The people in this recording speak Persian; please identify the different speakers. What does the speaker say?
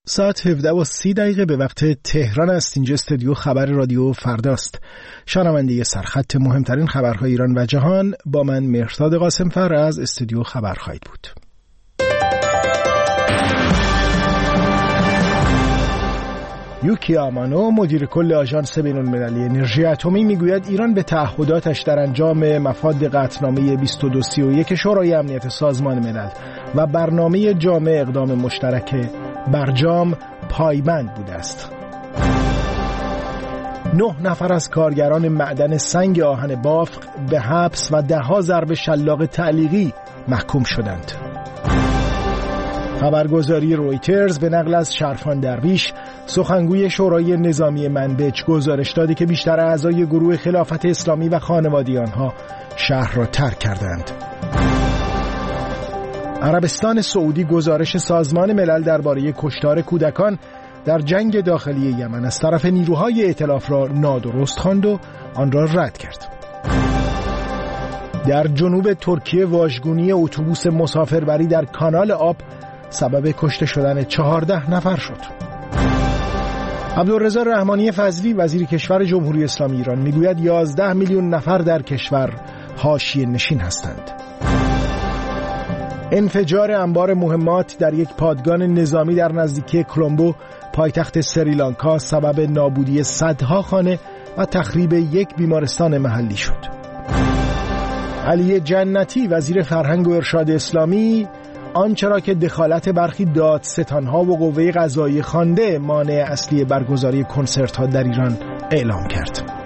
Speaker 1: ساعت 17:30 به وقت تهران است. اینجا استودیو خبر رادیو فرداست. شنونده سرخط مهمترین خبرهای ایران و جهان با من مهرداد قاسمفر از استودیو خبر خواهید بود. یوکی آمانو مدیر کل آژانس بین‌المللی انرژی اتمی میگوید ایران به تعهداتش در انجام مفاد قطعنامه 2231 شورای امنیت سازمان ملل و برنامه جامع اقدام مشترک برجام پایبند بوده است. 9 نفر از کارگران معدن سنگ آهن بافق به حبس و 10 ضرب شلاق تعلیقی محکوم شدند. خبرگزاری رویترز به نقل از شرفان درویش سخنگوی شورای نظامی منبج گزارش داده که بیشتر اعضای گروه خلافت اسلامی و خانواده آنها شهر را ترک کردند. عربستان سعودی گزارش سازمان ملل درباره کشتار کودکان در جنگ داخلی یمن از طرف نیروهای ائتلاف را نادرست خواند و آن را رد کرد. در جنوب ترکیه واژگونی اتوبوس مسافربری در کانال آب سبب کشته شدن 14 نفر شد. عبدالرضا رحمانی فضلی وزیر کشور جمهوری اسلامی ایران میگوید 11 میلیون نفر در کشور حاشیه نشین هستند. انفجار انبار مهمات در یک پادگان نظامی در نزدیکی کلمبو پایتخت سریلانکا سبب نابودی صدها خانه و تخریب یک بیمارستان محلی شد. علی جنتی وزیر فرهنگ و ارشاد اسلامی آنچه را که دخالت برخی دادستانها و قوه قضاییه خوانده مانع اصلی برگزاری کنسرت‌ها در ایران اعلام کرد.